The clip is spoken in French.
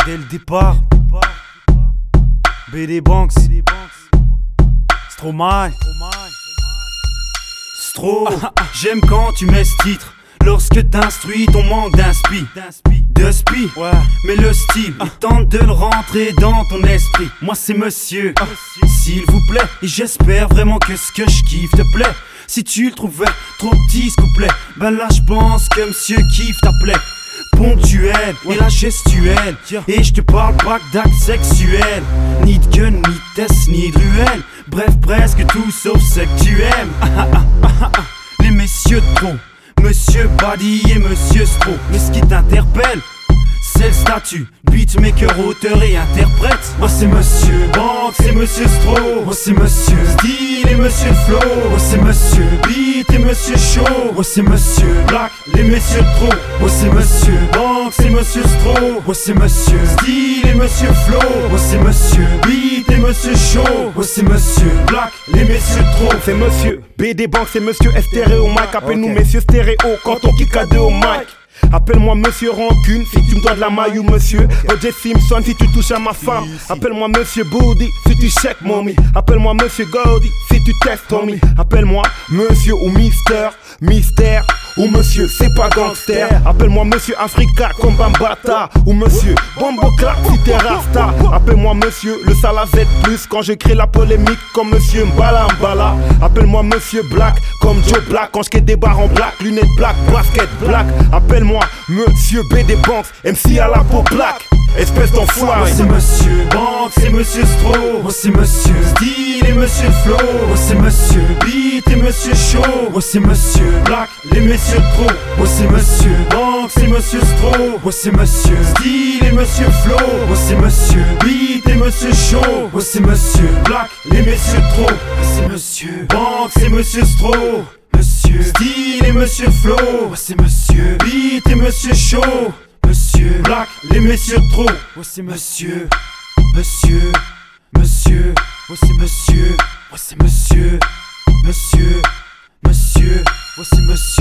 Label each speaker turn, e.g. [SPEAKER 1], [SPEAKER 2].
[SPEAKER 1] Dès le départ, BD Banks, Stromae, Stro. J'aime quand tu mets ce titre, lorsque t'instruis ton manque d'inspi. De spi, ouais. Mais le style, il tente de le rentrer dans ton esprit. Moi c'est monsieur, s'il vous plaît. Et j'espère vraiment que ce que je kiffe te plaît. Si tu le trouvais trop petit ce couplet, ben là je pense que monsieur kiffe t'appelait ponctuel et la gestuelle. Et je te parle pas que d'actes sexuels, ni de gun, ni de test, ni de ruelle. Bref, presque tout sauf ce que tu aimes. Les messieurs de trop, Monsieur Badi et Monsieur Stro. Mais ce qui t'interpelle, c'est le statut, beatmaker, auteur et interprète. Moi c'est Monsieur Banks, c'est Monsieur Stro. Moi c'est Monsieur Style et Monsieur Flow. Moi c'est Monsieur Beat et Monsieur Show. Moi c'est Monsieur Black, les messieurs de trop. Moi c'est Monsieur Banks et Monsieur Stro. Moi c'est Monsieur Style et Monsieur Flow. Moi c'est Monsieur Beat et Monsieur Show. Moi c'est Monsieur Black, les messieurs de trop.
[SPEAKER 2] C'est Monsieur BD Bank, c'est Monsieur Stéréo Mike. Appelle-nous Messieurs Stéréo quand on kick à deux au mic. Appelle-moi Monsieur Rancune si tu me dois de la maille, ou Monsieur Roger Simpson si tu touches à ma femme. Appelle-moi Monsieur Booty si tu check mommy. Appelle-moi Monsieur Gaudi si tu testes Tommy. Appelle-moi Monsieur ou Mister, Mystère ou Monsieur c'est pas gangster. Appelle-moi Monsieur Africa comme Bambata, ou Monsieur Bombo Clark si t'es Rasta. Appelle-moi Monsieur le Salavette plus quand je crée la polémique comme Monsieur Mbala Mbala. Appelle-moi Monsieur Black comme Joe Black quand je crée des barres en black, lunettes black, basket black. Appelle-moi Monsieur BD Banks, MC à la peau black. Espèce d'enfoiré.
[SPEAKER 1] Moi c'est Monsieur Banks, c'est Monsieur Stro. Moi c'est Monsieur Style et Monsieur Flow. Moi c'est Monsieur Beat et Monsieur Show. Moi c'est Monsieur Black, les messieurs de trop. Moi c'est Monsieur Banks et Monsieur Stro. Moi c'est Monsieur Style et Monsieur Flow. Moi c'est Monsieur Beat et Monsieur Show. Moi c'est Monsieur Black, les messieurs de trop. Moi c'est Monsieur Banks et Monsieur Stro. Monsieur Style et Monsieur Flow. Moi c'est Monsieur Beat et Monsieur Show. Monsieur Black, les messieurs de trop. Moi c'est Monsieur, Monsieur, Monsieur. Moi c'est Monsieur, moi c'est Monsieur, Monsieur, Monsieur. Moi c'est Monsieur.